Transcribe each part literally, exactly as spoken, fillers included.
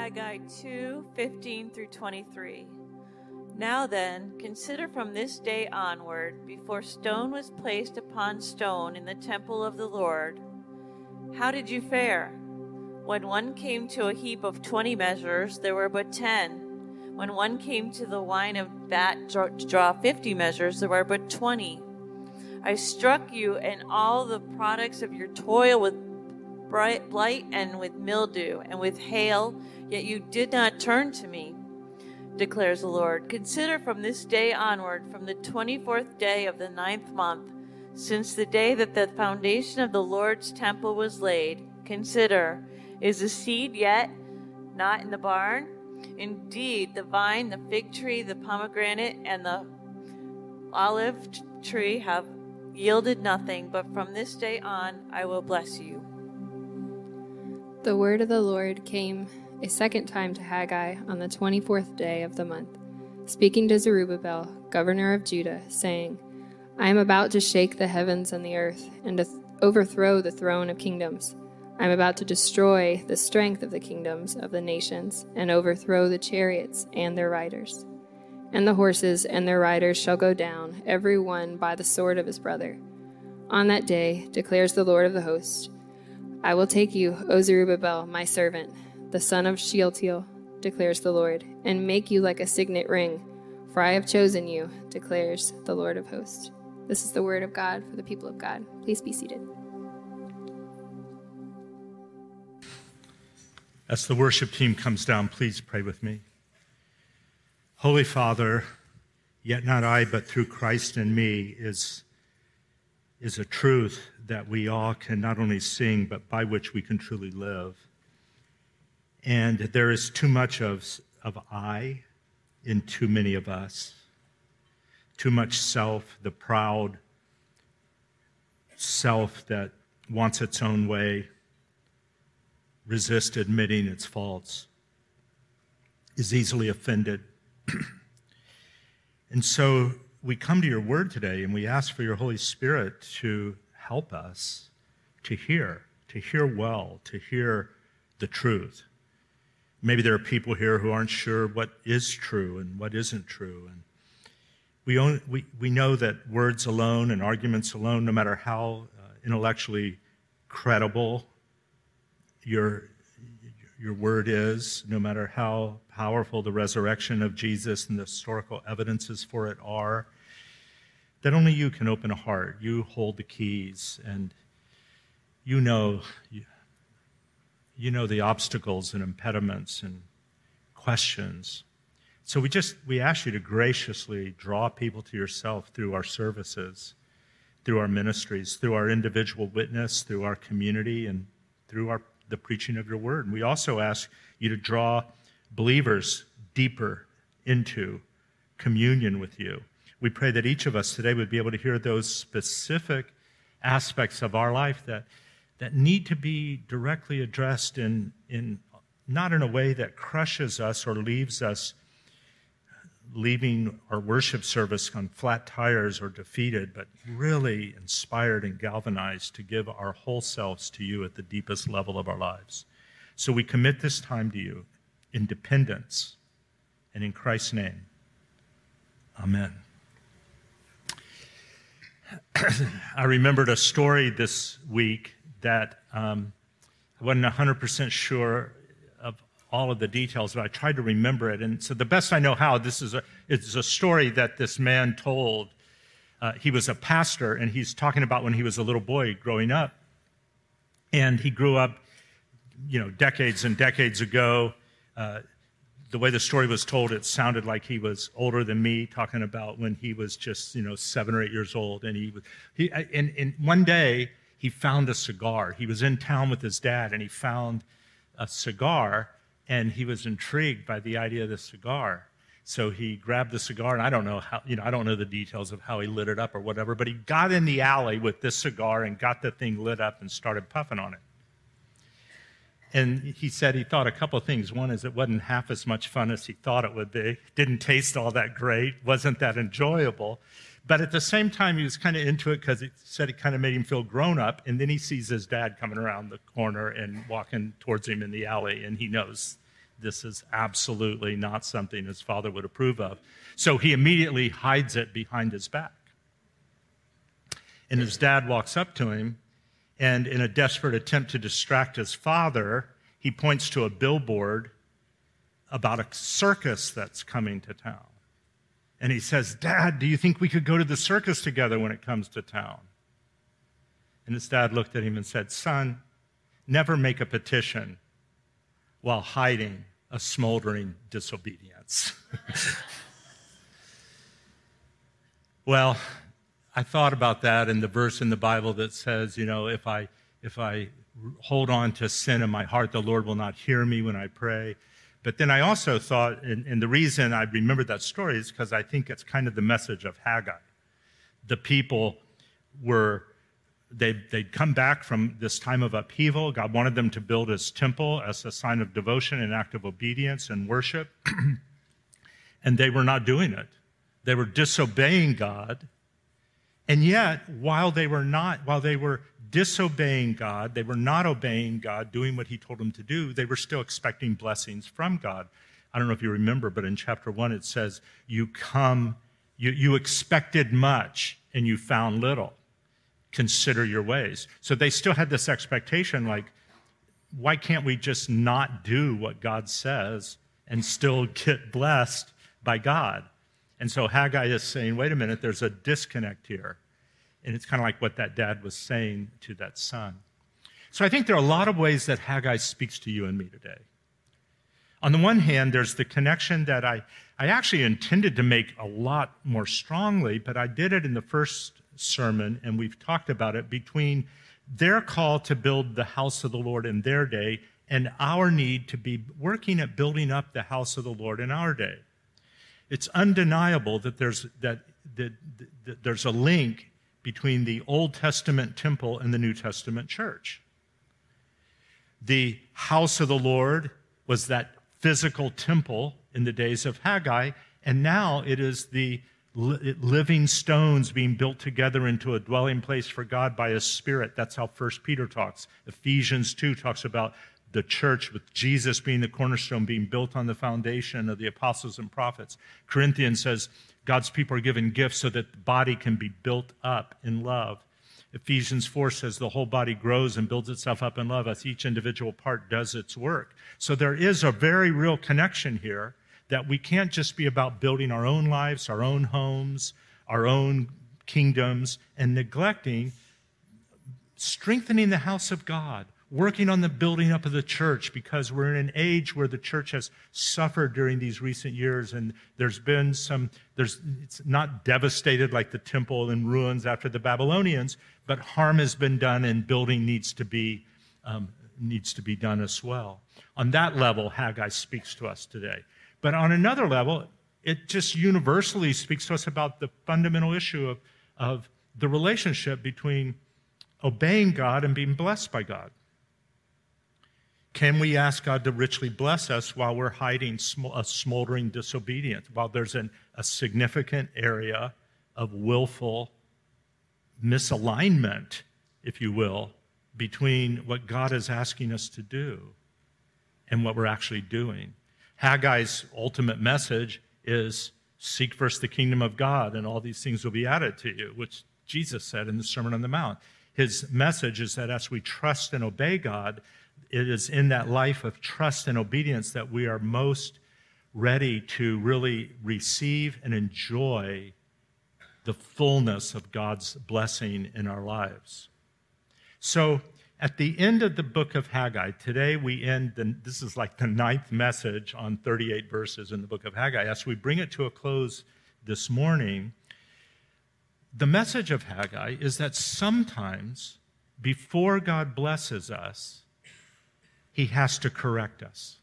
Haggai two, fifteen through twenty-three. Now then, consider from this day onward, before stone was placed upon stone in the temple of the Lord, how did you fare? When one came to a heap of twenty measures, there were but ten. When one came to the wine of vat to draw fifty measures, there were but twenty. I struck you and all the products of your toil with bright blight and with mildew and with hail, yet you did not turn to me, declares the Lord. Consider from this day onward, from the twenty-fourth day of the ninth month, since the day that the foundation of the Lord's temple was laid, consider, is the seed yet not in the barn? Indeed, the vine, the fig tree, the pomegranate, and the olive tree have yielded nothing, but from this day on I will bless you. The word of the Lord came a second time to Haggai on the twenty-fourth day of the month, speaking to Zerubbabel, governor of Judah, saying, I am about to shake the heavens and the earth, and to th- overthrow the throne of kingdoms. I am about to destroy the strength of the kingdoms of the nations, and overthrow the chariots and their riders. And the horses and their riders shall go down, every one by the sword of his brother. On that day, declares the Lord of the hosts, I will take you, O Zerubbabel, my servant, the son of Shealtiel, declares the Lord, and make you like a signet ring, for I have chosen you, declares the Lord of hosts. This is the word of God for the people of God. Please be seated. As the worship team comes down, please pray with me. Holy Father, yet not I, but through Christ in me, is, is a truth that we all can not only sing, but by which we can truly live. And there is too much of, of I in too many of us. Too much self, the proud self that wants its own way, resist admitting its faults, is easily offended. And so we come to your word today and we ask for your Holy Spirit to help us to hear, to hear well, to hear the truth. Maybe there are people here who aren't sure what is true and what isn't true. And we, own, we, we know that words alone and arguments alone, no matter how uh, intellectually credible your Your word is, no matter how powerful the resurrection of Jesus and the historical evidences for it are, that only you can open a heart. You hold the keys, and you know, you, you know the obstacles and impediments and questions. So we just, we ask you to graciously draw people to yourself through our services, through our ministries, through our individual witness, through our community, and through our the preaching of your word. And we also ask you to draw believers deeper into communion with you. We pray that each of us today would be able to hear those specific aspects of our life that, that need to be directly addressed in, in not in a way that crushes us or leaves us leaving our worship service on flat tires or defeated, but really inspired and galvanized to give our whole selves to you at the deepest level of our lives. So we commit this time to you in dependence and in Christ's name. Amen. I remembered a story this week that um, I wasn't one hundred percent sure of all of the details, but I tried to remember it. And so the best I know how, this is a, it's a story that this man told. Uh, he was a pastor, and he's talking about when he was a little boy growing up. And he grew up, you know, decades and decades ago. Uh, the way the story was told, it sounded like he was older than me, talking about when he was just, you know, seven or eight years old. And he, he and, and one day he found a cigar. He was in town with his dad, and he found a cigar, and he was intrigued by the idea of the cigar. So he grabbed the cigar, and I don't know how, you know, I don't know the details of how he lit it up or whatever, but he got in the alley with this cigar and got the thing lit up and started puffing on it. And he said he thought a couple of things. One is it wasn't half as much fun as he thought it would be. Didn't taste all that great. Wasn't that enjoyable. But at the same time, he was kind of into it because he said it kind of made him feel grown up. And then he sees his dad coming around the corner and walking towards him in the alley, and he knows This is absolutely not something his father would approve of. So he immediately hides it behind his back. And his dad walks up to him, and in a desperate attempt to distract his father, he points to a billboard about a circus that's coming to town. And he says, "Dad, do you think we could go to the circus together when it comes to town?" And his dad looked at him and said, "Son, never make a petition while hiding a smoldering disobedience." Well, I thought about that and the verse in the Bible that says, you know, if I if I hold on to sin in my heart, the Lord will not hear me when I pray. But then I also thought, and, and the reason I remembered that story is because I think it's kind of the message of Haggai. The people were, they'd, they'd come back from this time of upheaval. God wanted them to build his temple as a sign of devotion and act of obedience and worship. And they were not doing it. They were disobeying God. And yet, while they were not, while they were disobeying God, they were not obeying God, doing what he told them to do, they were still expecting blessings from God. I don't know if you remember, but in chapter one it says, you come, you, you expected much and you found little. Consider your ways. So they still had this expectation like, why can't we just not do what God says and still get blessed by God? And so Haggai is saying, wait a minute, there's a disconnect here. And it's kind of like what that dad was saying to that son. So I think there are a lot of ways that Haggai speaks to you and me today. On the one hand, there's the connection that I, I actually intended to make a lot more strongly, but I did it in the first sermon, and we've talked about it, between their call to build the house of the Lord in their day and our need to be working at building up the house of the Lord in our day. It's undeniable that there's, that, that, that there's a link between the Old Testament temple and the New Testament church. The house of the Lord was that physical temple in the days of Haggai, and now it is the li- living stones being built together into a dwelling place for God by his Spirit. That's how First Peter talks. Ephesians two talks about the church with Jesus being the cornerstone, being built on the foundation of the apostles and prophets. Corinthians says God's people are given gifts so that the body can be built up in love. Ephesians four says the whole body grows and builds itself up in love as each individual part does its work. So there is a very real connection here that we can't just be about building our own lives, our own homes, our own kingdoms, and neglecting strengthening the house of God, working on the building up of the church, because we're in an age where the church has suffered during these recent years, and there's been some, there's, it's not devastated like the temple in ruins after the Babylonians, but harm has been done and building needs to be, um, needs to be done as well. On that level, Haggai speaks to us today. But on another level, it just universally speaks to us about the fundamental issue of, of the relationship between obeying God and being blessed by God. Can we ask God to richly bless us while we're hiding a smoldering disobedience, while there's an, a significant area of willful misalignment, if you will, between what God is asking us to do and what we're actually doing? Haggai's ultimate message is seek first the kingdom of God and all these things will be added to you, which Jesus said in the Sermon on the Mount. His message is that as we trust and obey God, it is in that life of trust and obedience that we are most ready to really receive and enjoy the fullness of God's blessing in our lives. So at the end of the book of Haggai, today we end, the, this is like the ninth message on thirty-eight verses in the book of Haggai. As we bring it to a close this morning, the message of Haggai is that sometimes before God blesses us, he has to correct us.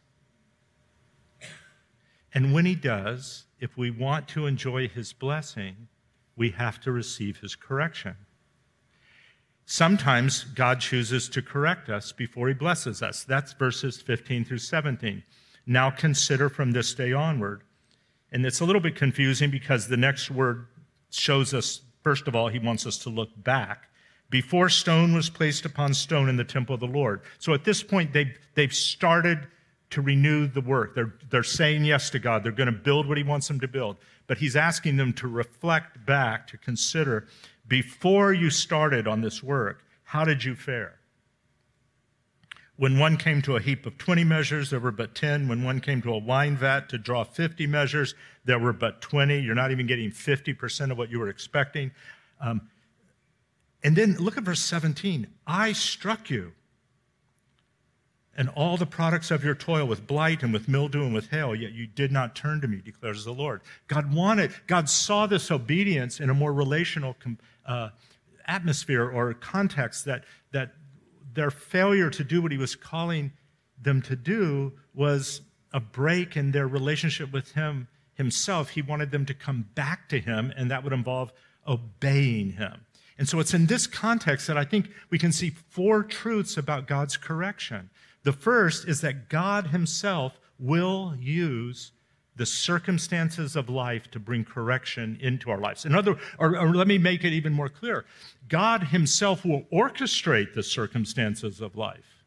And when he does, if we want to enjoy his blessing, we have to receive his correction. Sometimes God chooses to correct us before he blesses us. That's verses fifteen through seventeen. Now consider from this day onward. And it's a little bit confusing because the next word shows us, first of all, he wants us to look back. Before stone was placed upon stone in the temple of the Lord. So at this point, they've, they've started to renew the work. They're, they're saying yes to God. They're going to build what he wants them to build. But he's asking them to reflect back, to consider, before you started on this work, how did you fare? When one came to a heap of twenty measures, there were but ten. When one came to a wine vat to draw fifty measures, there were but twenty. You're not even getting fifty percent of what you were expecting. Um, and then look at verse seventeen. I struck you, and all the products of your toil with blight and with mildew and with hail, yet you did not turn to me, declares the Lord. God wanted, God saw this obedience in a more relational uh, atmosphere or context, that that their failure to do what he was calling them to do was a break in their relationship with him himself. He wanted them to come back to him, and that would involve obeying him. And so it's in this context that I think we can see four truths about God's correction. The first is that God himself will use the circumstances of life to bring correction into our lives. In other, or, or let me make it even more clear. God himself will orchestrate the circumstances of life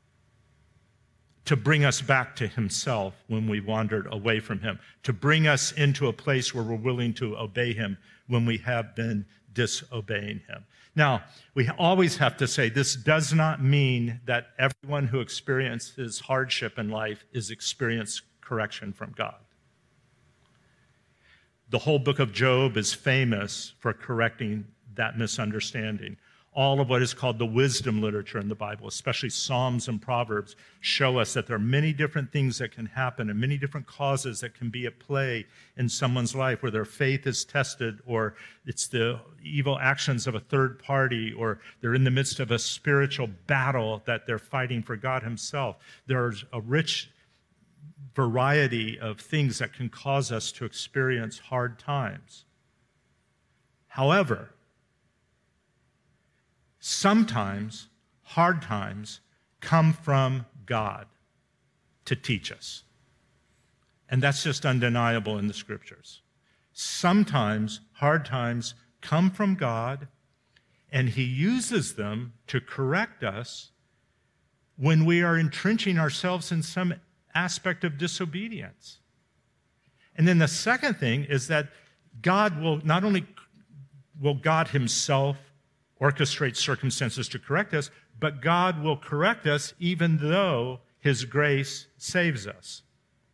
to bring us back to himself when we wandered away from him, to bring us into a place where we're willing to obey him when we have been disobeying him. Now, we always have to say this does not mean that everyone who experiences hardship in life is experiencing correction from God. The whole book of Job is famous for correcting that misunderstanding. All of what is called the wisdom literature in the Bible, especially Psalms and Proverbs, show us that there are many different things that can happen and many different causes that can be at play in someone's life where their faith is tested, or it's the evil actions of a third party, or they're in the midst of a spiritual battle that they're fighting for God himself. There's a rich variety of things that can cause us to experience hard times. However, sometimes hard times come from God to teach us. And that's just undeniable in the scriptures. Sometimes hard times come from God, and he uses them to correct us when we are entrenching ourselves in some aspect of disobedience. And then the second thing is that God will not only will God himself orchestrate circumstances to correct us, but God will correct us even though his grace saves us.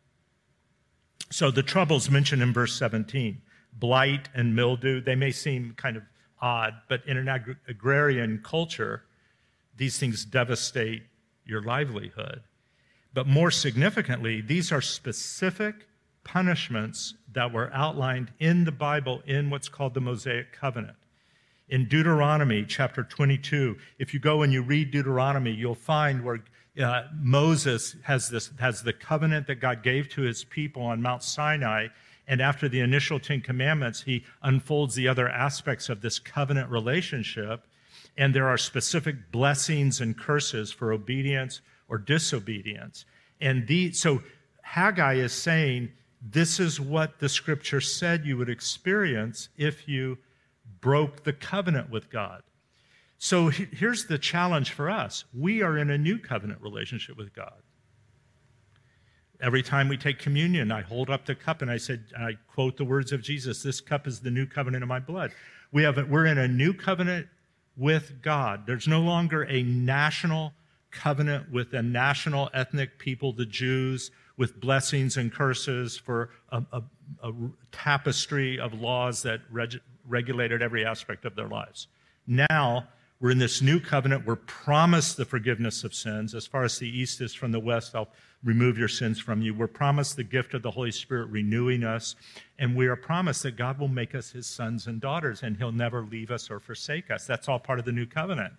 So the troubles mentioned in verse seventeen, blight and mildew, they may seem kind of odd, but in an ag- agrarian culture, these things devastate your livelihood. But more significantly, these are specific punishments that were outlined in the Bible in what's called the Mosaic Covenant. In Deuteronomy chapter twenty-two, if you go and you read Deuteronomy, you'll find where uh, Moses has this has the covenant that God gave to his people on Mount Sinai, and after the initial Ten Commandments, he unfolds the other aspects of this covenant relationship, and there are specific blessings and curses for obedience or disobedience. And the, so Haggai is saying, this is what the scripture said you would experience if you broke the covenant with God. So here's the challenge for us. We are in a new covenant relationship with God. Every time we take communion, I hold up the cup and I said, I quote the words of Jesus, this cup is the new covenant of my blood. We have, we're in a new covenant with God. There's no longer a national covenant with a national ethnic people, the Jews, with blessings and curses for a, a, a tapestry of laws that reg, regulated every aspect of their lives. Now, we're in this new covenant. We're promised the forgiveness of sins. As far as the east is from the west, I'll remove your sins from you. We're promised the gift of the Holy Spirit renewing us. And we are promised that God will make us his sons and daughters, and he'll never leave us or forsake us. That's all part of the new covenant.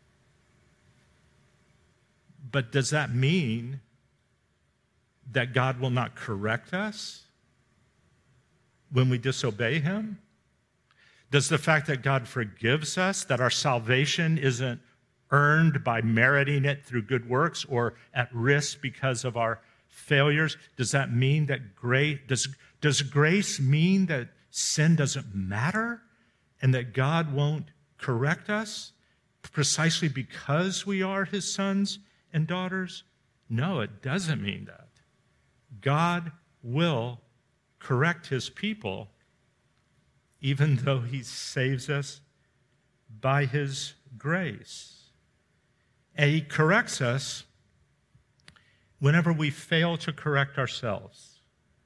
But does that mean that God will not correct us when we disobey him? Does the fact that God forgives us, that our salvation isn't earned by meriting it through good works or at risk because of our failures, does that mean that grace, does, does grace mean that sin doesn't matter and that God won't correct us precisely because we are his sons and daughters? No, it doesn't mean that. God will correct his people even though he saves us by his grace. And he corrects us whenever we fail to correct ourselves.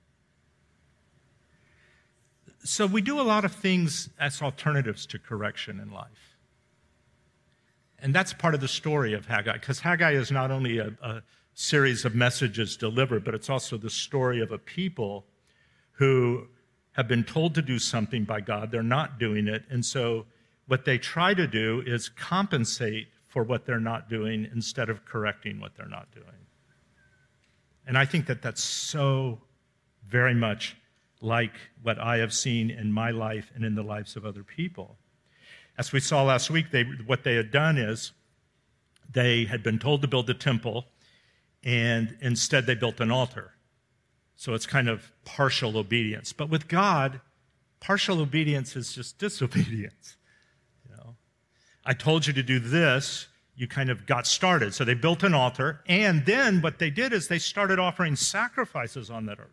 So we do a lot of things as alternatives to correction in life. And that's part of the story of Haggai, because Haggai is not only a, a series of messages delivered, but it's also the story of a people who have been told to do something by God. They're not doing it. And so what they try to do is compensate for what they're not doing instead of correcting what they're not doing. And I think that that's so very much like what I have seen in my life and in the lives of other people. As we saw last week, they, what they had done is they had been told to build a temple, and instead they built an altar. So it's kind of partial obedience. But with God, partial obedience is just disobedience. You know, I told you to do this, you kind of got started. So they built an altar, and then what they did is they started offering sacrifices on that altar.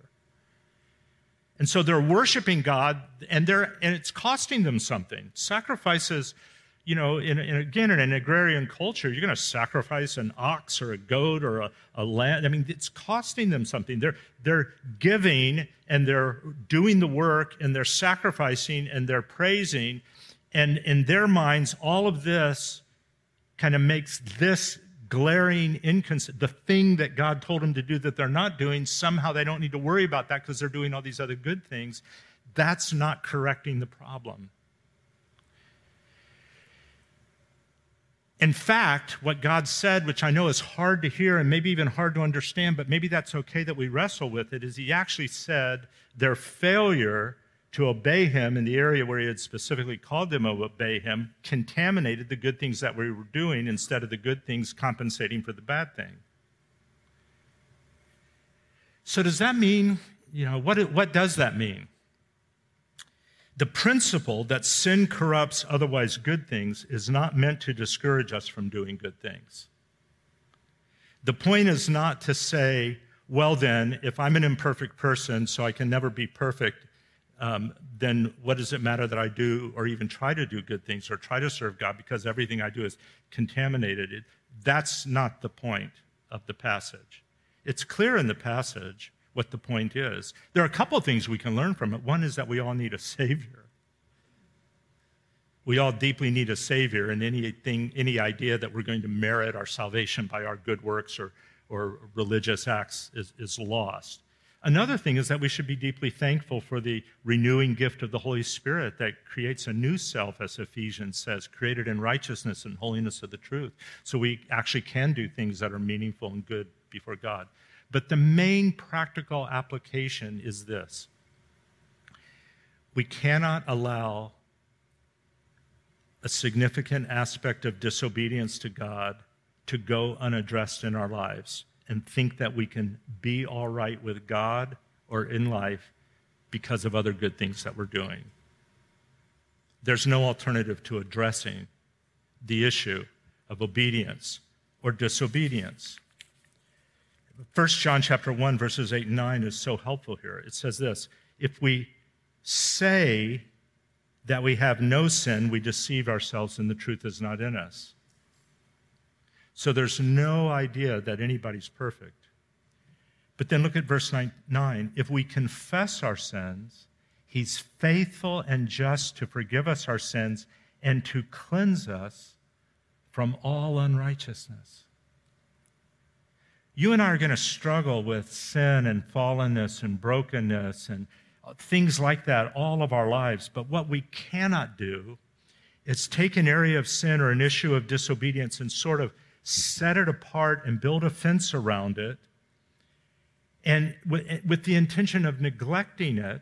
And so they're worshiping God, and they're and it's costing them something. Sacrifices, you know, in, in again, in an agrarian culture, you're going to sacrifice an ox or a goat or a, a lamb. I mean, it's costing them something. They're they're giving, and they're doing the work, and they're sacrificing, and they're praising. And in their minds, all of this kind of makes this glaring inconsistent, the thing that God told them to do that they're not doing, somehow they don't need to worry about that because they're doing all these other good things. That's not correcting the problem. In fact, what God said, which I know is hard to hear and maybe even hard to understand, but maybe that's okay that we wrestle with it, is he actually said their failure to obey him in the area where he had specifically called them to obey him contaminated the good things that we were doing instead of the good things compensating for the bad thing. So does that mean, you know, what, what does that mean? The principle that sin corrupts otherwise good things is not meant to discourage us from doing good things. The point is not to say, well then, if I'm an imperfect person, so I can never be perfect, Um, then what does it matter that I do or even try to do good things or try to serve God because everything I do is contaminated? It, that's not the point of the passage. It's clear in the passage what the point is. There are a couple of things we can learn from it. One is that we all need a Savior. We all deeply need a Savior, and anything, any idea that we're going to merit our salvation by our good works or, or religious acts is, is lost. Another thing is that we should be deeply thankful for the renewing gift of the Holy Spirit that creates a new self, as Ephesians says, created in righteousness and holiness of the truth. So we actually can do things that are meaningful and good before God. But the main practical application is this. We cannot allow a significant aspect of disobedience to God to go unaddressed in our lives and think that we can be all right with God or in life because of other good things that we're doing. There's no alternative to addressing the issue of obedience or disobedience. First John chapter one, verses eight and nine is so helpful here. It says this, if we say that we have no sin, we deceive ourselves and the truth is not in us. So there's no idea that anybody's perfect. But then look at verse nine. If we confess our sins, he's faithful and just to forgive us our sins and to cleanse us from all unrighteousness. You and I are going to struggle with sin and fallenness and brokenness and things like that all of our lives. But what we cannot do is take an area of sin or an issue of disobedience and sort of set it apart and build a fence around it, and with the intention of neglecting it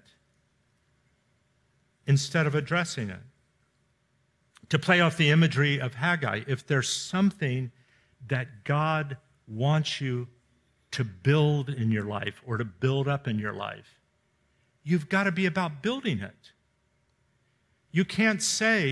instead of addressing it. To play off the imagery of Haggai, if there's something that God wants you to build in your life or to build up in your life, you've got to be about building it. You can't say,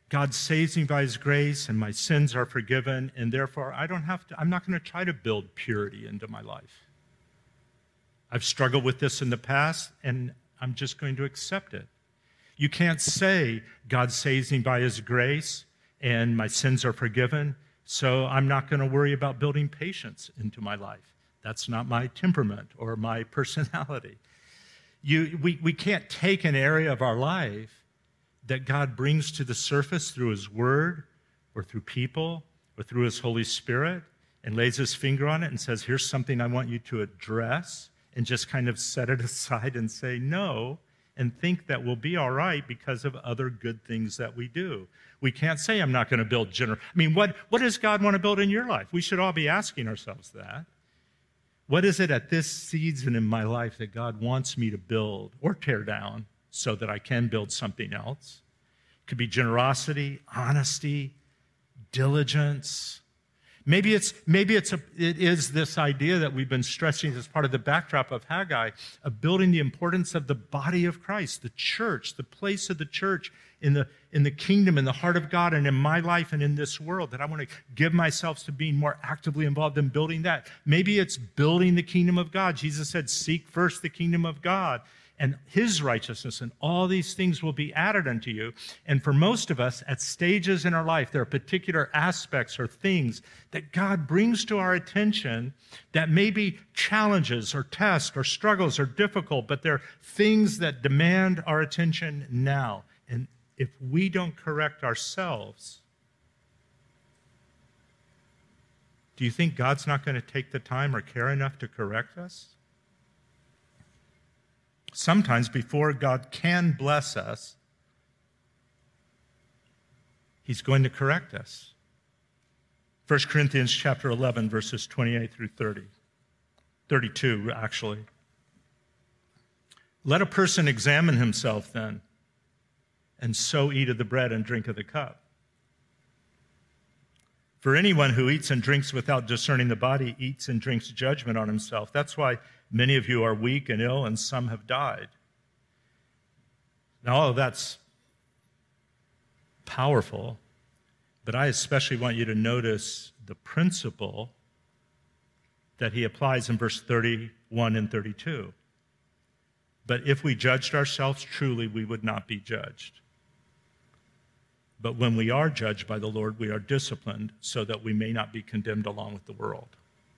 God saves me by his grace, and my sins are forgiven, and therefore I don't have to, I'm not going to try to build purity into my life. I've struggled with this in the past, and I'm just going to accept it. You can't say, God saves me by his grace, and my sins are forgiven, so I'm not going to worry about building patience into my life. That's not my temperament or my personality. You, we, we can't take an area of our life that God brings to the surface through his word or through people or through his Holy Spirit and lays his finger on it and says, here's something I want you to address, and just kind of set it aside and say no and think that we'll be all right because of other good things that we do. We can't say I'm not going to build general. I mean, what, what does God want to build in your life? We should all be asking ourselves that. What is it at this season in my life that God wants me to build or tear down so that I can build something else? It could be generosity, honesty, diligence. Maybe it's maybe it's a, it is this idea that we've been stressing as part of the backdrop of Haggai, of building the importance of the body of Christ, the church, the place of the church in the in the kingdom, in the heart of God, and in my life and in this world, that I want to give myself to being more actively involved in building that. Maybe it's building the kingdom of God. Jesus said, seek first the kingdom of God and his righteousness, and all these things will be added unto you. And for most of us, at stages in our life, there are particular aspects or things that God brings to our attention that may be challenges or tests or struggles or difficult, but they're things that demand our attention now. And if we don't correct ourselves, do you think God's not going to take the time or care enough to correct us? Sometimes before God can bless us, he's going to correct us. First Corinthians chapter eleven, verses twenty-eight through thirty. thirty-two, actually. Let a person examine himself then, and so eat of the bread and drink of the cup. For anyone who eats and drinks without discerning the body eats and drinks judgment on himself. That's why many of you are weak and ill, and some have died. Now, all of that's powerful, but I especially want you to notice the principle that he applies in verse thirty-one and thirty-two. But if we judged ourselves truly, we would not be judged. But when we are judged by the Lord, we are disciplined so that we may not be condemned along with the world.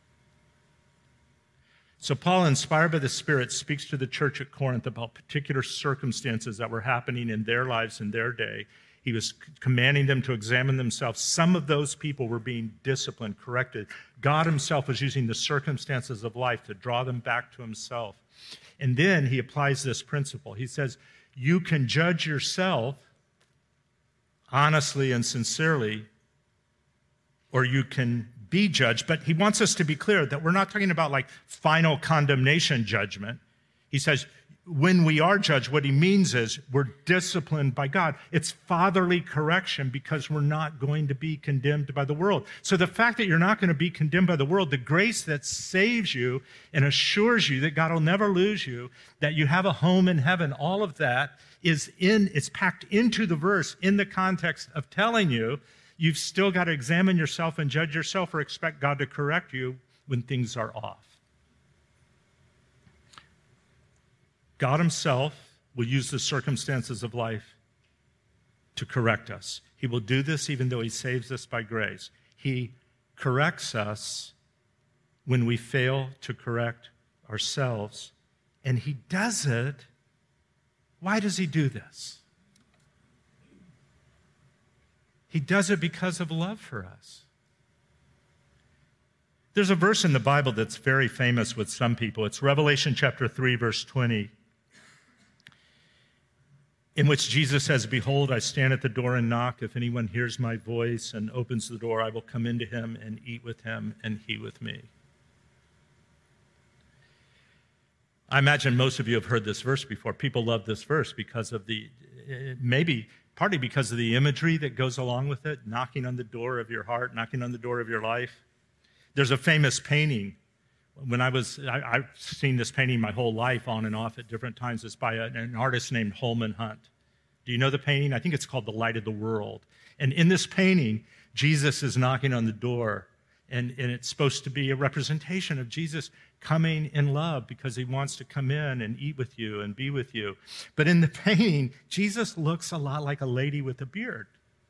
So Paul, inspired by the Spirit, speaks to the church at Corinth about particular circumstances that were happening in their lives in their day. He was commanding them to examine themselves. Some of those people were being disciplined, corrected. God himself was using the circumstances of life to draw them back to himself. And then he applies this principle. He says, you can judge yourself honestly and sincerely, or you can be judged. But he wants us to be clear that we're not talking about like final condemnation judgment. He says, when we are judged, what he means is we're disciplined by God. It's fatherly correction because we're not going to be condemned by the world. So the fact that you're not going to be condemned by the world, the grace that saves you and assures you that God will never lose you, that you have a home in heaven, all of that is in, it's packed into the verse in the context of telling you you've still got to examine yourself and judge yourself or expect God to correct you when things are off. God himself will use the circumstances of life to correct us. He will do this even though he saves us by grace. He corrects us when we fail to correct ourselves, and he does it. Why does he do this? He does it because of love for us. There's a verse in the Bible that's very famous with some people. It's Revelation chapter three, verse twenty, in which Jesus says, behold, I stand at the door and knock. If anyone hears my voice and opens the door, I will come into him and eat with him and he with me. I imagine most of you have heard this verse before. People love this verse because of the, maybe partly because of the imagery that goes along with it, knocking on the door of your heart, knocking on the door of your life. There's a famous painting. When I was, I, I've seen this painting my whole life on and off at different times. It's by a, an artist named Holman Hunt. Do you know the painting? I think it's called The Light of the World. And in this painting, Jesus is knocking on the door, and, and it's supposed to be a representation of Jesus coming in love because he wants to come in and eat with you and be with you. But in the painting, Jesus looks a lot like a lady with a beard,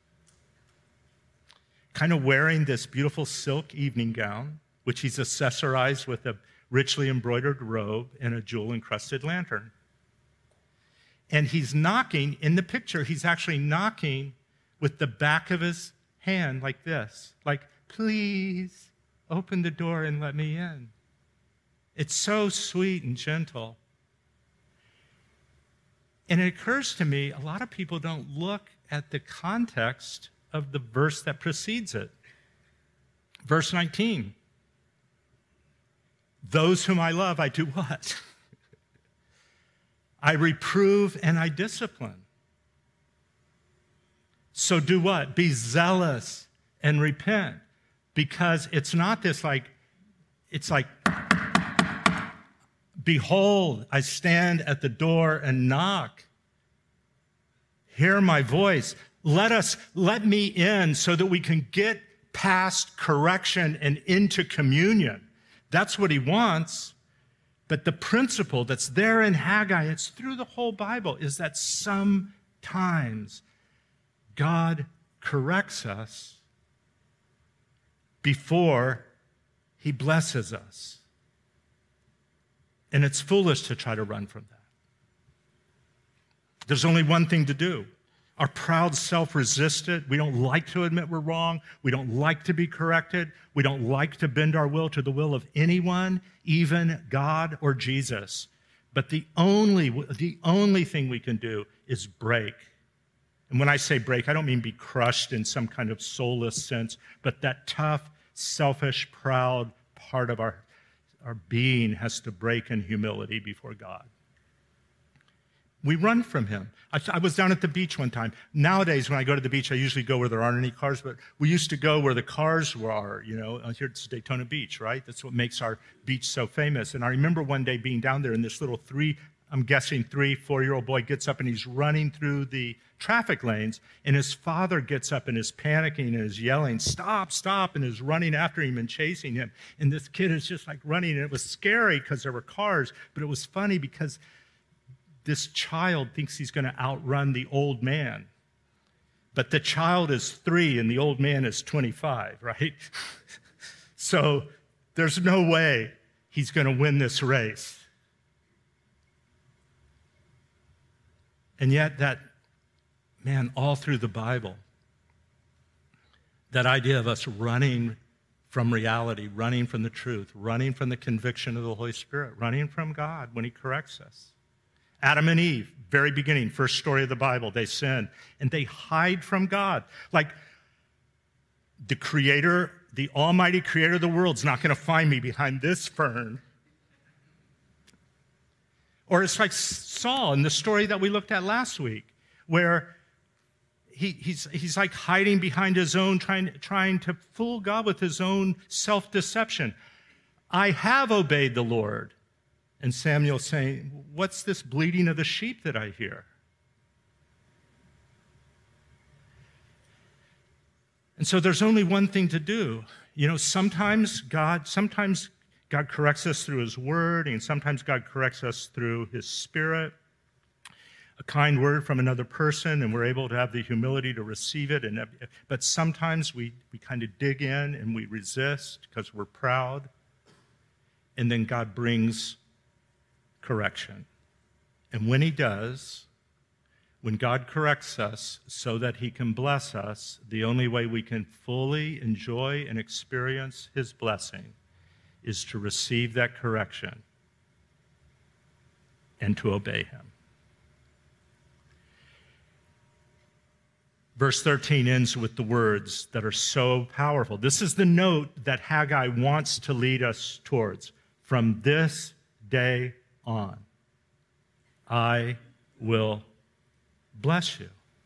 kind of wearing this beautiful silk evening gown, which he's accessorized with a richly embroidered robe and a jewel-encrusted lantern. And he's knocking, in the picture, he's actually knocking with the back of his hand like this, like, please open the door and let me in. It's so sweet and gentle. And it occurs to me, a lot of people don't look at the context of the verse that precedes it. Verse nineteen. Those whom I love, I do what? I reprove and I discipline. So do what? Be zealous and repent. Because it's not this like, it's like, behold, I stand at the door and knock. Hear my voice. Let us, let me in so that we can get past correction and into communion. That's what he wants. But the principle that's there in Haggai, it's through the whole Bible, is that sometimes God corrects us before he blesses us. And it's foolish to try to run from that. There's only one thing to do. Our proud self resists it. We don't like to admit we're wrong. We don't like to be corrected. We don't like to bend our will to the will of anyone, even God or Jesus. But the only, the only thing we can do is break. And when I say break, I don't mean be crushed in some kind of soulless sense, but that tough, selfish, proud part of our, our being has to break in humility before God. We run from him. I, I was down at the beach one time. Nowadays, when I go to the beach, I usually go where there aren't any cars, but we used to go where the cars are, you know. Here it's Daytona Beach, right? That's what makes our beach so famous. And I remember one day being down there, and this little three, I'm guessing three, four-year-old boy gets up, and he's running through the traffic lanes, and his father gets up and is panicking and is yelling, stop, stop, and is running after him and chasing him. And this kid is just like running, and it was scary because there were cars, but it was funny because this child thinks he's going to outrun the old man. But the child is three and the old man is twenty-five, right? So there's no way he's going to win this race. And yet that, man, all through the Bible, that idea of us running from reality, running from the truth, running from the conviction of the Holy Spirit, running from God when he corrects us. Adam and Eve, very beginning, first story of the Bible, they sin, and they hide from God. Like, the creator, the almighty creator of the world's not going to find me behind this fern. Or it's like Saul in the story that we looked at last week, where he, he's, he's like hiding behind his own, trying, trying to fool God with his own self-deception. I have obeyed the Lord. And Samuel saying, what's this bleating of the sheep that I hear? And so there's only one thing to do. You know, sometimes God, sometimes God corrects us through his word, and sometimes God corrects us through his spirit. A kind word from another person, and we're able to have the humility to receive it. And but sometimes we, we kind of dig in and we resist because we're proud. And then God brings correction. And when he does, when God corrects us so that he can bless us, the only way we can fully enjoy and experience his blessing is to receive that correction and to obey him. Verse thirteen ends with the words that are so powerful. This is the note that Haggai wants to lead us towards. From this day on, I will bless you.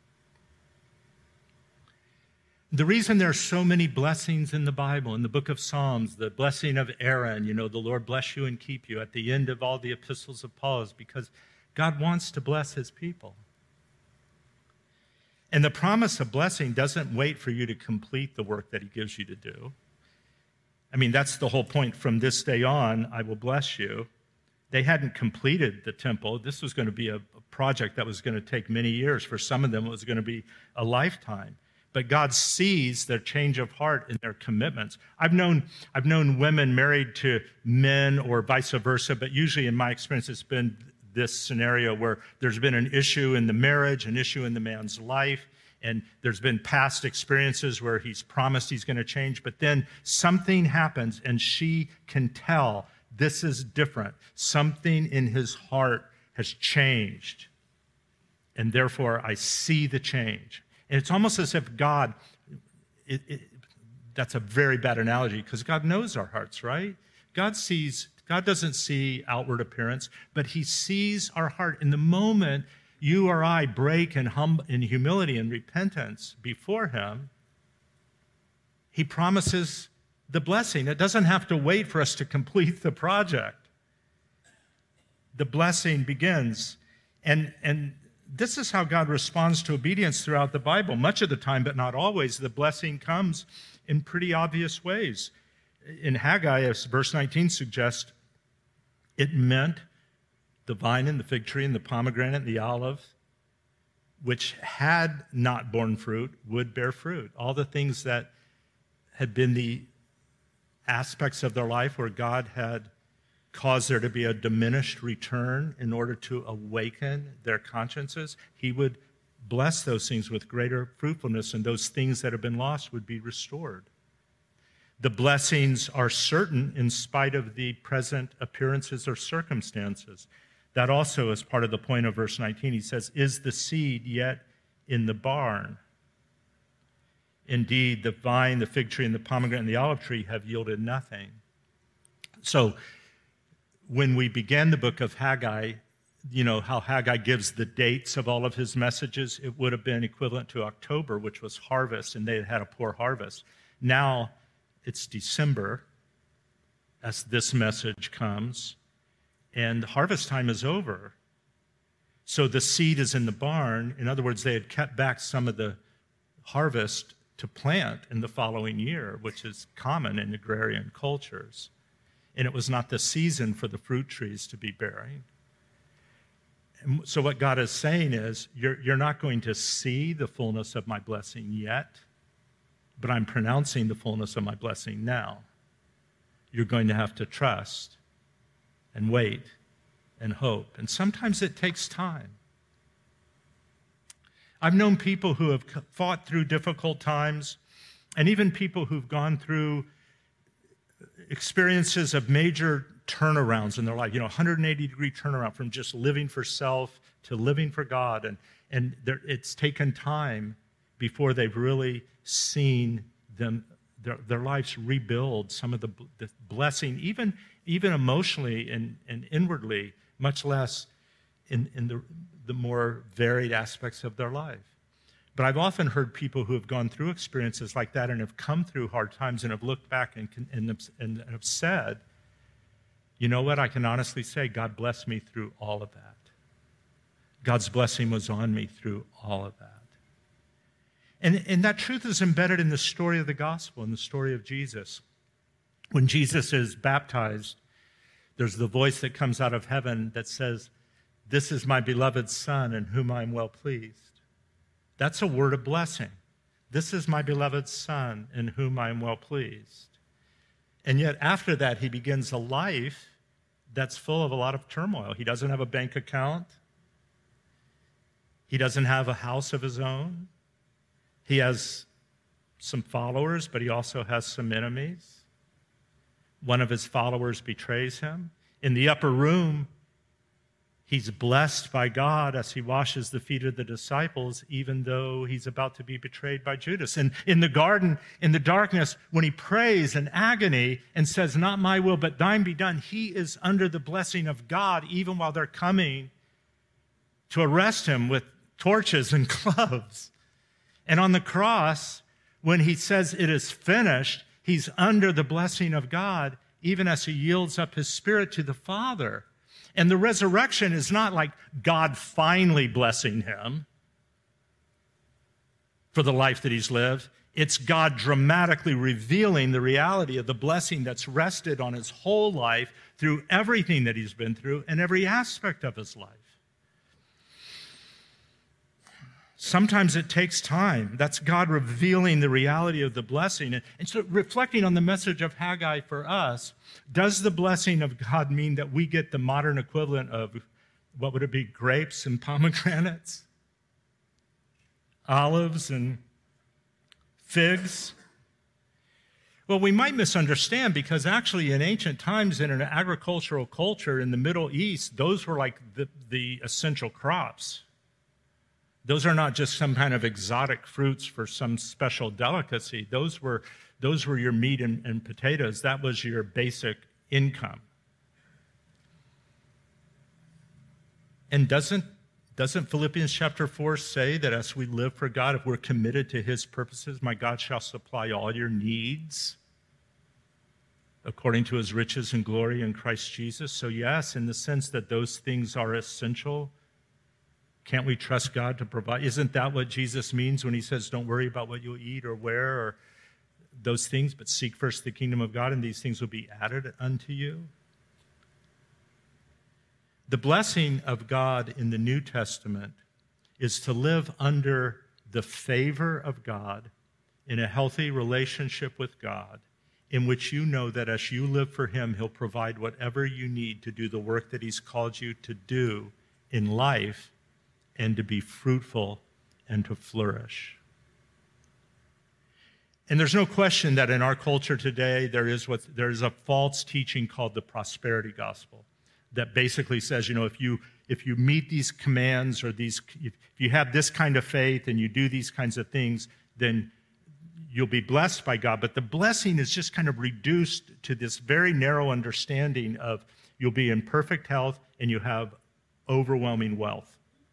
The reason there are so many blessings in the Bible, in the book of Psalms, the blessing of Aaron, you know, the Lord bless you and keep you, at the end of all the epistles of Paul, is because God wants to bless his people. And the promise of blessing doesn't wait for you to complete the work that he gives you to do. I mean, that's the whole point. From this day on, I will bless you. They hadn't completed the temple. This was going to be a, a project that was going to take many years. For some of them, it was going to be a lifetime. But God sees their change of heart and their commitments. I've known, I've known women married to men or vice versa, but usually in my experience, it's been this scenario where there's been an issue in the marriage, an issue in the man's life, and there's been past experiences where he's promised he's going to change, but then something happens and she can tell this is different. Something in his heart has changed, and therefore I see the change. And it's almost as if God, it, it, that's a very bad analogy because God knows our hearts, right? God sees, God doesn't see outward appearance, but he sees our heart. In the moment you or I break in, hum, in humility and repentance before him, he promises the blessing. It doesn't have to wait for us to complete the project. The blessing begins. And, and this is how God responds to obedience throughout the Bible. Much of the time, but not always, the blessing comes in pretty obvious ways. In Haggai, as verse nineteen suggests, it meant the vine and the fig tree and the pomegranate and the olive, which had not borne fruit, would bear fruit. All the things that had been the aspects of their life where God had caused there to be a diminished return in order to awaken their consciences, he would bless those things with greater fruitfulness, and those things that have been lost would be restored. The blessings are certain in spite of the present appearances or circumstances. That also is part of the point of verse nineteen. He says, "Is the seed yet in the barn? Indeed, the vine, the fig tree, and the pomegranate and the olive tree have yielded nothing." So when we began the book of Haggai, you know how Haggai gives the dates of all of his messages? It would have been equivalent to October, which was harvest, and they had had a poor harvest. Now it's December as this message comes, and harvest time is over. So the seed is in the barn. In other words, they had kept back some of the harvest to plant in the following year, which is common in agrarian cultures. And it was not the season for the fruit trees to be bearing. And so what God is saying is, you're, you're not going to see the fullness of my blessing yet, but I'm pronouncing the fullness of my blessing now. You're going to have to trust and wait and hope. And sometimes it takes time. I've known people who have fought through difficult times, and even people who've gone through experiences of major turnarounds in their life, you know, one hundred eighty degree turnaround from just living for self to living for God. And, and it's taken time before they've really seen them, their, their lives rebuild some of the, the blessing, even, even emotionally and, and inwardly, much less in, in the, the more varied aspects of their life. But I've often heard people who have gone through experiences like that and have come through hard times and have looked back and, and, and have said, you know what, I can honestly say God blessed me through all of that. God's blessing was on me through all of that. And, and that truth is embedded in the story of the gospel, in the story of Jesus. When Jesus is baptized, there's the voice that comes out of heaven that says, "This is my beloved Son in whom I am well pleased." That's a word of blessing. This is my beloved Son in whom I am well pleased. And yet after that, he begins a life that's full of a lot of turmoil. He doesn't have a bank account. He doesn't have a house of his own. He has some followers, but he also has some enemies. One of his followers betrays him. In the upper room, he's blessed by God as he washes the feet of the disciples, even though he's about to be betrayed by Judas. And in the garden, in the darkness, when he prays in agony and says, "Not my will, but thine be done," he is under the blessing of God, even while they're coming to arrest him with torches and clubs. And on the cross, when he says it is finished, he's under the blessing of God, even as he yields up his spirit to the Father. And the resurrection is not like God finally blessing him. for the life that he's lived. It's God dramatically revealing the reality of the blessing that's rested on his whole life through everything that he's been through and every aspect of his life. Sometimes it takes time. That's God revealing the reality of the blessing. And so reflecting on the message of Haggai for us, does the blessing of God mean that we get the modern equivalent of, what would it be, grapes and pomegranates? Olives and figs? Well, we might misunderstand, because actually in ancient times in an agricultural culture in the Middle East, those were like the, the essential crops. Those are not just some kind of exotic fruits for some special delicacy. Those were, those were your meat and, and potatoes. That was your basic income. And doesn't, doesn't Philippians chapter four say that as we live for God, if we're committed to his purposes, my God shall supply all your needs according to his riches and glory in Christ Jesus? So yes, in the sense that those things are essential, can't we trust God to provide? Isn't that what Jesus means when he says, don't worry about what you'll eat or wear or those things, but seek first the kingdom of God, and these things will be added unto you? The blessing of God in the New Testament is to live under the favor of God in a healthy relationship with God, in which you know that as you live for him, he'll provide whatever you need to do the work that he's called you to do in life, and to be fruitful and to flourish. And there's no question that in our culture today, there is what there is a false teaching called the prosperity gospel that basically says, you know, if you if you meet these commands, or these, if you have this kind of faith and you do these kinds of things, then you'll be blessed by God. But the blessing is just kind of reduced to this very narrow understanding of you'll be in perfect health and you have overwhelming wealth.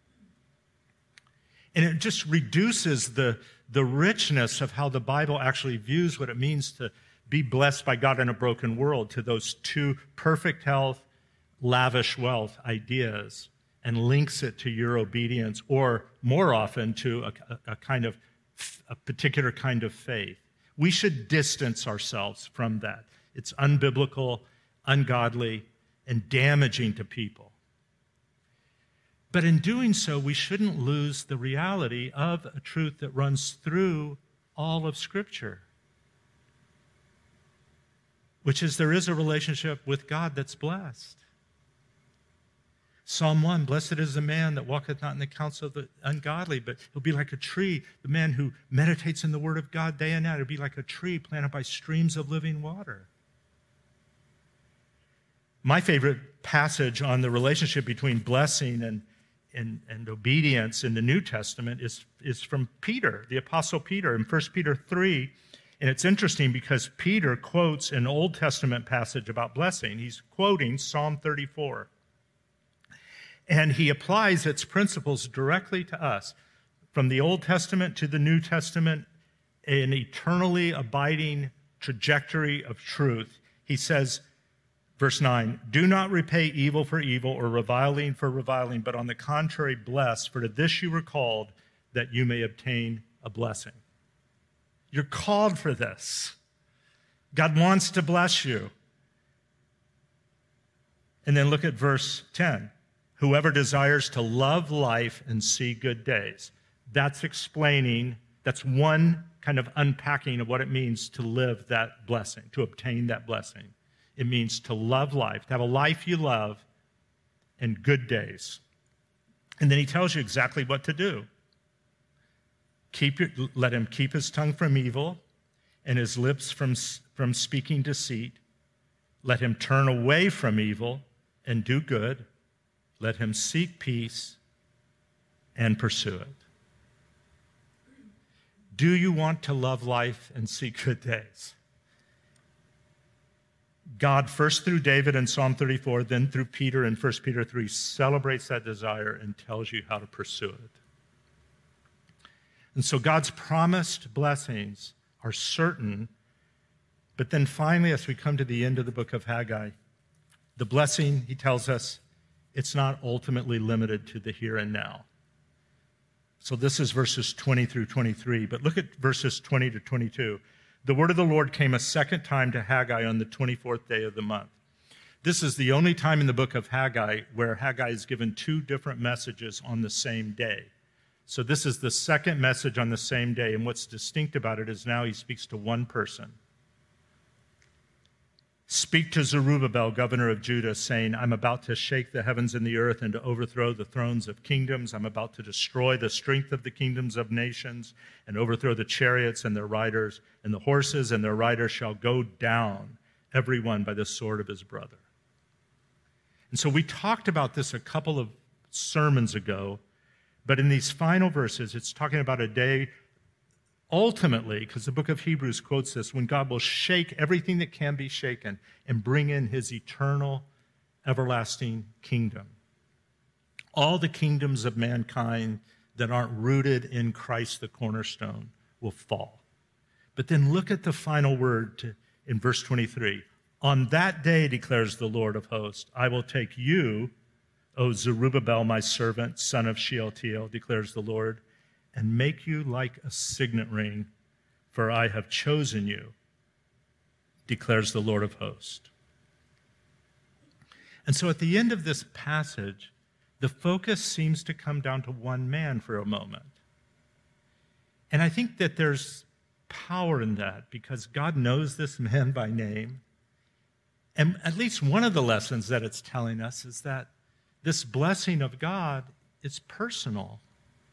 And it just reduces the, the richness of how the Bible actually views what it means to be blessed by God in a broken world to those two perfect health, lavish wealth ideas, and links it to your obedience, or more often to a, a, a kind of, a particular kind of faith. We should distance ourselves from that. It's unbiblical, ungodly, and damaging to people. But in doing so, we shouldn't lose the reality of a truth that runs through all of Scripture, which is there is a relationship with God that's blessed. Psalm one, blessed is the man that walketh not in the counsel of the ungodly, but he'll be like a tree, the man who meditates in the word of God day and night. He'll be like a tree planted by streams of living water. My favorite passage on the relationship between blessing and And, and obedience in the New Testament is, is from Peter, the Apostle Peter, in First Peter three. And it's interesting because Peter quotes an Old Testament passage about blessing. He's quoting Psalm thirty-four. And he applies its principles directly to us. From the Old Testament to the New Testament, an eternally abiding trajectory of truth. He says, verse nine, do not repay evil for evil or reviling for reviling, but on the contrary, bless, for to this you were called, that you may obtain a blessing. You're called for this. God wants to bless you. And then look at verse ten. Whoever desires to love life and see good days. That's explaining, that's one kind of unpacking of what it means to live that blessing, to obtain that blessing. It means to love life, to have a life you love and good days. And then he tells you exactly what to do. Keep your, let him keep his tongue from evil and his lips from, from speaking deceit. Let him turn away from evil and do good. Let him seek peace and pursue it. Do you want to love life and seek good days? God, first through David in Psalm thirty-four, then through Peter in First Peter three, celebrates that desire and tells you how to pursue it. And so God's promised blessings are certain, but then finally, as we come to the end of the book of Haggai, the blessing, he tells us, it's not ultimately limited to the here and now. So this is verses twenty through twenty-three, but look at verses twenty to twenty-two. The word of the Lord came a second time to Haggai on the twenty-fourth day of the month. This is the only time in the book of Haggai where Haggai is given two different messages on the same day. So this is the second message on the same day, and what's distinct about it is now he speaks to one person. Speak to Zerubbabel, governor of Judah, saying, I'm about to shake the heavens and the earth and to overthrow the thrones of kingdoms. I'm about to destroy the strength of the kingdoms of nations and overthrow the chariots and their riders, and the horses and their riders shall go down, every one by the sword of his brother. And so we talked about this a couple of sermons ago, but in these final verses, it's talking about a day, ultimately, because the book of Hebrews quotes this, when God will shake everything that can be shaken and bring in his eternal, everlasting kingdom. All the kingdoms of mankind that aren't rooted in Christ, the cornerstone, will fall. But then look at the final word to, in verse twenty-three. On that day, declares the Lord of hosts, I will take you, O Zerubbabel, my servant, son of Shealtiel, declares the Lord, and make you like a signet ring, for I have chosen you, declares the Lord of hosts. And so at the end of this passage, the focus seems to come down to one man for a moment. And I think that there's power in that because God knows this man by name. And at least one of the lessons that it's telling us is that this blessing of God is personal.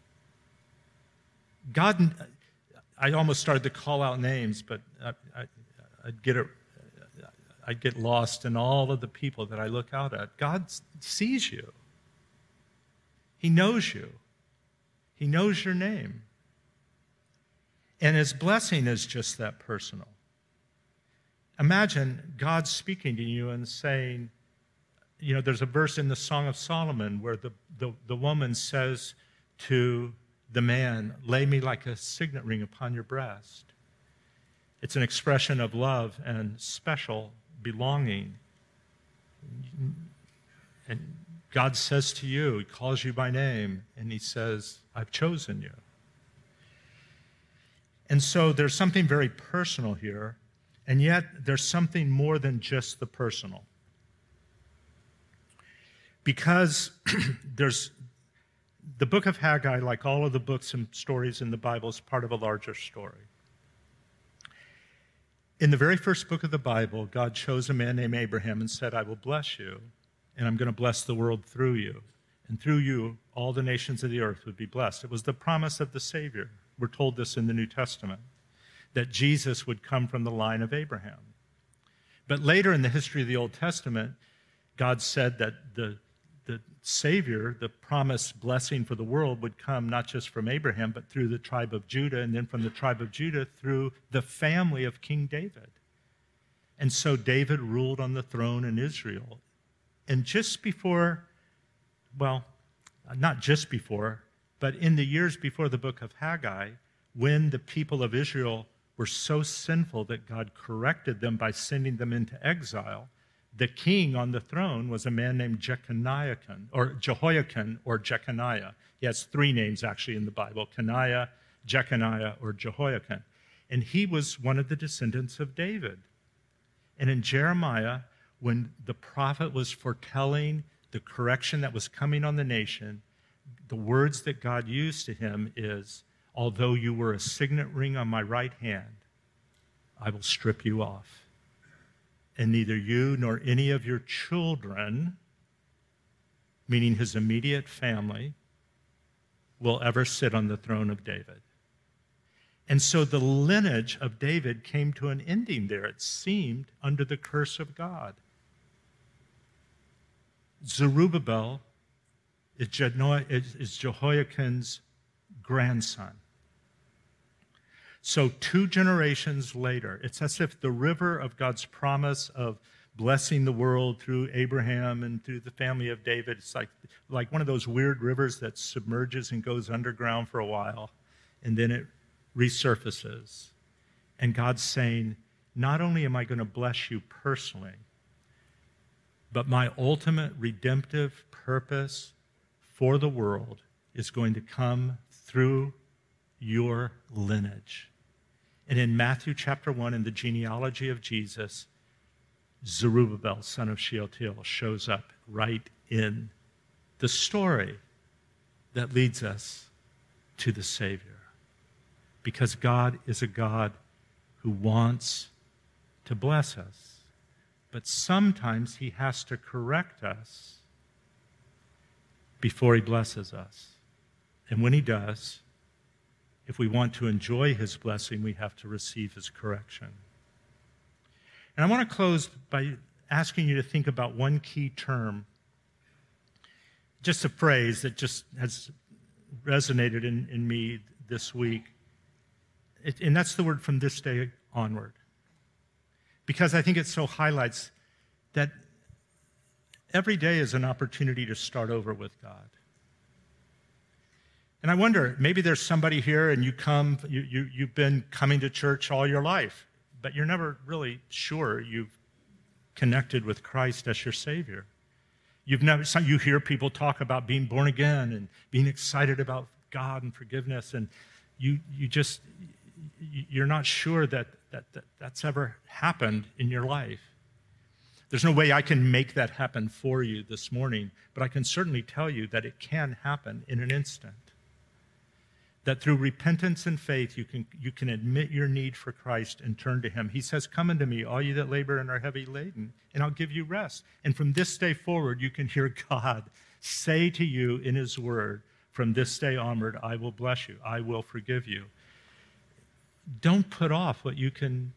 God, I almost started to call out names, but I, I, I'd get it, I'd get lost in all of the people that I look out at. God sees you. He knows you. He knows your name. And his blessing is just that personal. Imagine God speaking to you and saying, you know, there's a verse in the Song of Solomon where the, the, the woman says to the man, lay me like a signet ring upon your breast. It's an expression of love and special belonging. And God says to you, he calls you by name, and he says, I've chosen you. And so there's something very personal here, and yet there's something more than just the personal. Because there's the book of Haggai, like all of the books and stories in the Bible, is part of a larger story. In the very first book of the Bible, God chose a man named Abraham and said, I will bless you, and I'm going to bless the world through you. And through you, all the nations of the earth would be blessed. It was the promise of the Savior. We're told this in the New Testament, that Jesus would come from the line of Abraham. But later in the history of the Old Testament, God said that the The Savior, the promised blessing for the world, would come not just from Abraham, but through the tribe of Judah, and then from the tribe of Judah through the family of King David. And so David ruled on the throne in Israel. And just before, well, not just before, but in the years before the book of Haggai, when the people of Israel were so sinful that God corrected them by sending them into exile, the king on the throne was a man named Jeconiah, or Jehoiakim, or Jeconiah. He has three names actually in the Bible: Coniah, Jeconiah, or Jehoiakim. And he was one of the descendants of David. And in Jeremiah, when the prophet was foretelling the correction that was coming on the nation, the words that God used to him is, although you were a signet ring on my right hand, I will strip you off. And neither you nor any of your children, meaning his immediate family, will ever sit on the throne of David. And so the lineage of David came to an ending there, it seemed, under the curse of God. Zerubbabel is Jehoiakim's grandson. So two generations later, it's as if the river of God's promise of blessing the world through Abraham and through the family of David, it's like, like one of those weird rivers that submerges and goes underground for a while, and then it resurfaces. And God's saying, not only am I going to bless you personally, but my ultimate redemptive purpose for the world is going to come through your lineage. And in Matthew chapter one, in the genealogy of Jesus, Zerubbabel, son of Shealtiel, shows up right in the story that leads us to the Savior. Because God is a God who wants to bless us. But sometimes he has to correct us before he blesses us. And when he does, if we want to enjoy his blessing, we have to receive his correction. And I want to close by asking you to think about one key term, just a phrase that just has resonated in, in me this week. It, and that's the word "from this day onward." Because I think it so highlights that every day is an opportunity to start over with God. And I wonder, maybe there's somebody here and you come, you, you, you've been coming to church all your life, but you're never really sure you've connected with Christ as your Savior. You've never, you hear people talk about being born again and being excited about God and forgiveness, and you you just, you're not sure that, that, that that's ever happened in your life. There's no way I can make that happen for you this morning, but I can certainly tell you that it can happen in an instant. That through repentance and faith, you can, you can admit your need for Christ and turn to him. He says, "Come unto me, all you that labor and are heavy laden, and I'll give you rest." And from this day forward, you can hear God say to you in his word, "From this day onward, I will bless you. I will forgive you." Don't put off what you can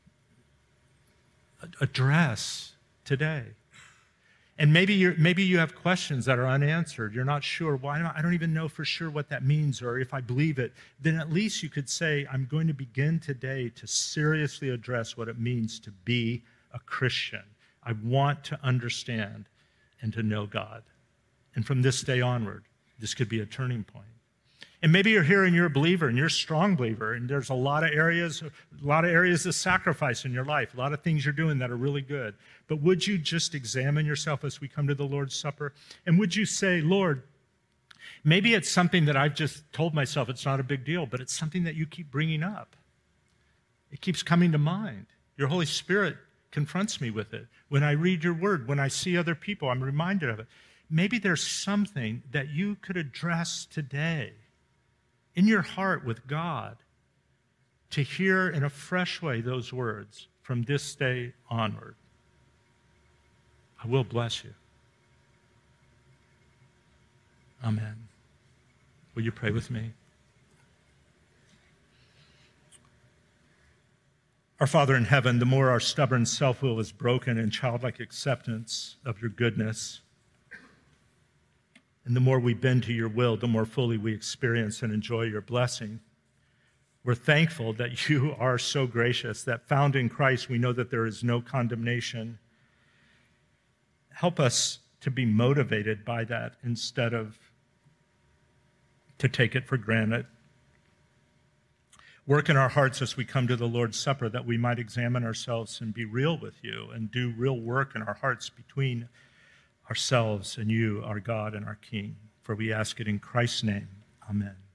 address today. And maybe you're, maybe you have questions that are unanswered. You're not sure. Why? Well, I don't even know for sure what that means or if I believe it. Then at least you could say, "I'm going to begin today to seriously address what it means to be a Christian. I want to understand and to know God." And from this day onward, this could be a turning point. And maybe you're here and you're a believer and you're a strong believer, and there's a lot of areas, a lot of areas of sacrifice in your life, a lot of things you're doing that are really good. But would you just examine yourself as we come to the Lord's Supper? And would you say, "Lord, maybe it's something that I've just told myself it's not a big deal, but it's something that you keep bringing up. It keeps coming to mind. Your Holy Spirit confronts me with it. When I read your word, when I see other people, I'm reminded of it." Maybe there's something that you could address today in your heart with God to hear in a fresh way those words, "From this day onward, I will bless you." Amen. Will you pray with me? Our Father in heaven, the more our stubborn self-will is broken in childlike acceptance of your goodness, and the more we bend to your will, the more fully we experience and enjoy your blessing. We're thankful that you are so gracious, that found in Christ we know that there is no condemnation. Help us to be motivated by that instead of to take it for granted. Work in our hearts as we come to the Lord's Supper, that we might examine ourselves and be real with you and do real work in our hearts between ourselves and you, our God and our King. For we ask it in Christ's name. Amen.